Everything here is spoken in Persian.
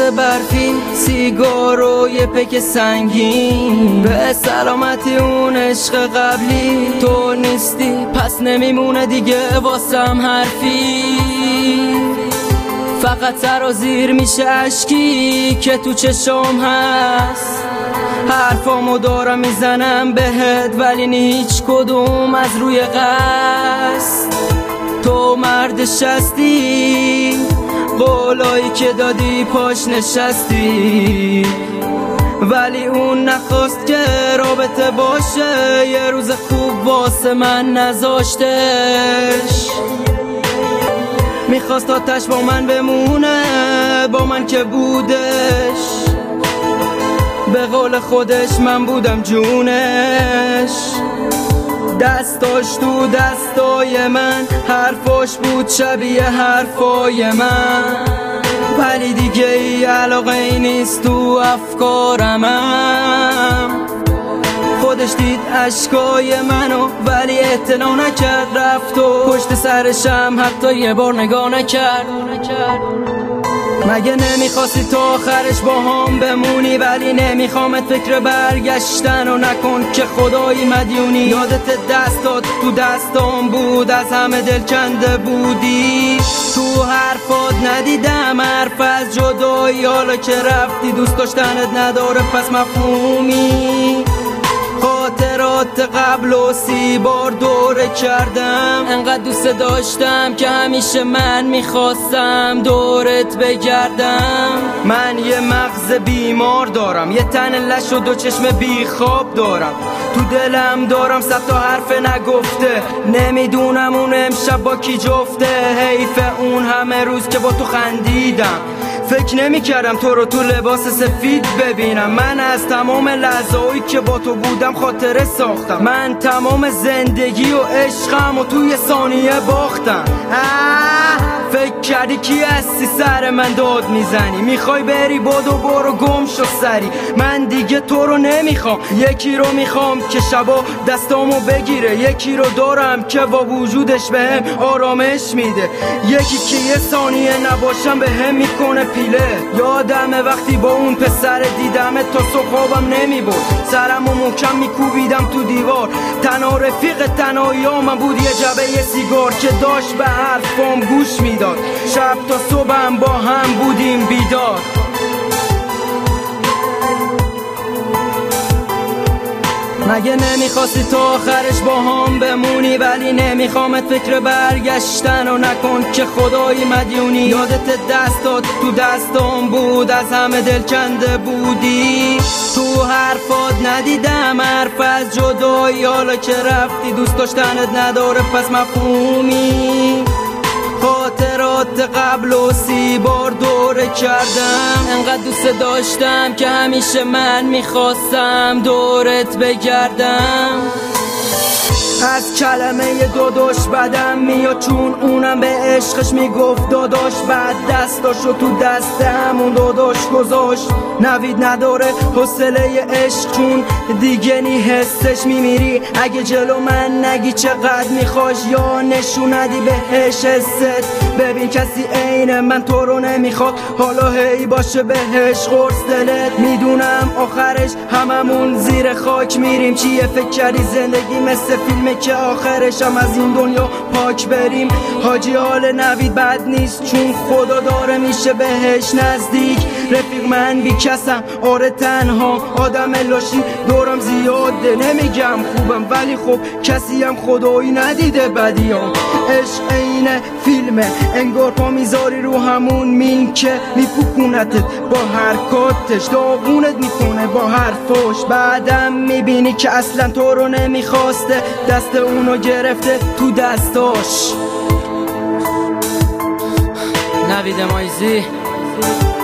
برفی، سیگار و یه پک سنگین، به سلامتی اون عشق قبلی. تو نیستی پس نمیمونه دیگه واسم حرفی، فقط سرازیر میشه اشکی که تو چشم هست. حرفامو دارم میزنم بهت ولی هیچ کدوم از روی قصد. تو مرد شستی، قولایی که دادی پاش نشستی، ولی اون نخواست که رابطه باشه، یه روز خوب واسه من نذاشتش. میخواست آتش با من بمونه، با من که بودش، به قول خودش من بودم جونش. دستاش تو دستای من، حرفاش بود شبیه حرفای من، ولی دیگه ای علاقه ای نیست تو افکارمم. خودش دید اشکای منو ولی اعتنا نکرد، رفت و پشت سرشم حتی یه بار نگاه نکرد. مگه نمیخواستی تا آخرش با هم بمونی، ولی نمیخوامت فکر برگشتن و نکن که خدایی مدیونی. یادت دستات تو دستام بود، از همه دل کنده بودی. تو حرفات ندیدم حرف از جدایی، حالا که رفتی دوست داشتنت نداره پس مفهومی. خاطرات قبل و 30 بار دوره کردم، انقدر دوست داشتم که همیشه من میخواستم دورت بگردم. من یه مغز بیمار دارم، یه تن لش و 2 چشم بیخواب دارم، تو دلم دارم 100 تا حرف نگفته، نمیدونم اون امشب با کی جفته. حیف اون همه روز که با تو خندیدم، فکر نمی کردم تو رو تو لباس سفید ببینم. من از تمام لحظه‌هایی که با تو بودم خاطره ساختم، من تمام زندگی و عشقم و توی ثانیه باختم. فکر کردی کی هستی سر من داد میزنی، میخوای بری بدو برو گم شو سری. من دیگه تو رو نمیخوام، یکی رو میخوام که شبا دستامو بگیره، یکی رو دارم که با وجودش بهم آرامش میده، یکی که یه ثانیه نباشم بهم میکنه پیله. یادمه وقتی با اون پسر دیدمت تا صبح خوابم نمیبرد، سرمو محکم میکوبیدم تو دیوار. تنها رفیق تنهاییام بود یه جعبه یه سیگار که داشت به حرفام گوش میداد. شب تا صبحم با هم بودیم بیدار. مگه نمیخواستی تا آخرش با هم بمونی، ولی نمیخوامت فکر برگشتن و نکن که خدایی مدیونی. یادت دستات تو دستام بود، از همه دل کنده بودی. تو حرفات ندیدم حرف از جدایی، حالا که رفتی دوست داشتنت نداره پس مفهومی. خاطرات قبل و 30 بار دوره کردم، انقدر دوست داشتم که همیشه من میخواستم دورت بگردم. از کلمه داداش بدم میاد، چون اونم به عشقش میگفت داداش، بعد دستاشو تو دست همون داداش گذاشت. نوید نداره حوصله عشق، چون دیگه نی حسش میمیری. اگه جلو من نگی چقدر میخواش یا نشون ندی بهش حست، ببین کسی عین من تو رو نمیخواد، حالا هی باشه بهش قرص دلت. میدونم آخرش هممون زیر خاک میریم، چیه فکر کردی زندگی مثل فیلمه که آخرش هم از این دنیا پاک بریم. حاجی حال نوید بد نیست، چون خدا داره میشه بهش نزدیک. رفیق من بی کسم، آره تنها آدم لاشی دورم زیاده، نمیگم خوبم ولی خب کسی هم خدایی ندیده بدیام. عشق عین فیلمه، انگار پا میذاری رو همون مین که میپوکونتت با حرکاتش، داغونت میکنه با حرفاش. بعدم میبینی که اصلا تو رو نمیخواسته، دست اونو گرفته تو دستاش. نوید مایزی